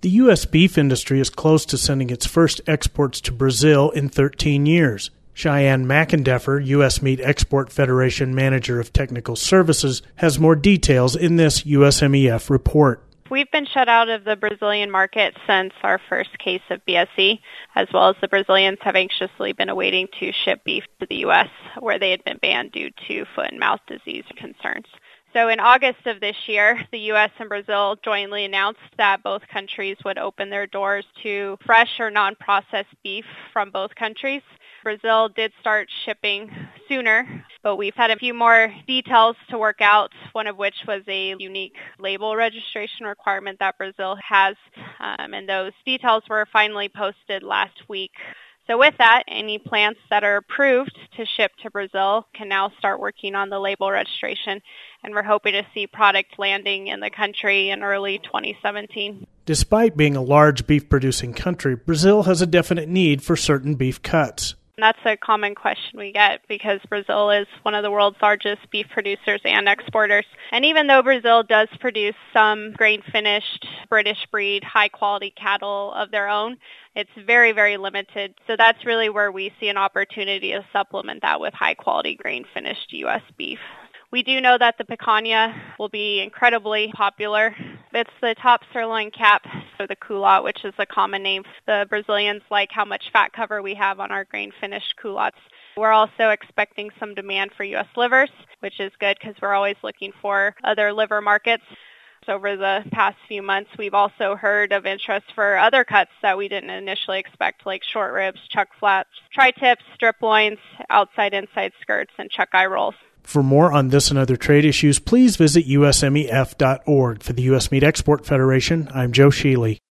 The U.S. beef industry is close to sending its first exports to Brazil in 13 years. Cheyenne McEndeffer, U.S. Meat Export Federation Manager of Technical Services, has more details in this USMEF report. We've been shut out of the Brazilian market since our first case of BSE, as well as the Brazilians have anxiously been awaiting to ship beef to the U.S., where they had been banned due to foot and mouth disease concerns. So in August of this year, the U.S. and Brazil jointly announced that both countries would open their doors to fresh or non-processed beef from both countries. Brazil did start shipping sooner, but we've had a few more details to work out, one of which was a unique label registration requirement that Brazil has, and those details were finally posted last week. So with that, any plants that are approved to ship to Brazil can now start working on the label registration, and we're hoping to see product landing in the country in early 2017. Despite being a large beef-producing country, Brazil has a definite need for certain beef cuts. That's a common question we get because Brazil is one of the world's largest beef producers and exporters. And even though Brazil does produce some grain-finished, British breed, high-quality cattle of their own, it's very, very limited. So that's really where we see an opportunity to supplement that with high-quality grain-finished U.S. beef. We do know that the picanha will be incredibly popular. It's the top sirloin cap, or the culotte, which is a common name. The Brazilians like how much fat cover we have on our grain-finished culottes. We're also expecting some demand for U.S. livers, which is good because we're always looking for other liver markets. Over the past few months, we've also heard of interest for other cuts that we didn't initially expect, like short ribs, chuck flats, tri-tips, strip loins, outside-inside skirts, and chuck eye rolls. For more on this and other trade issues, please visit usmef.org. For the U.S. Meat Export Federation, I'm Joe Sheely.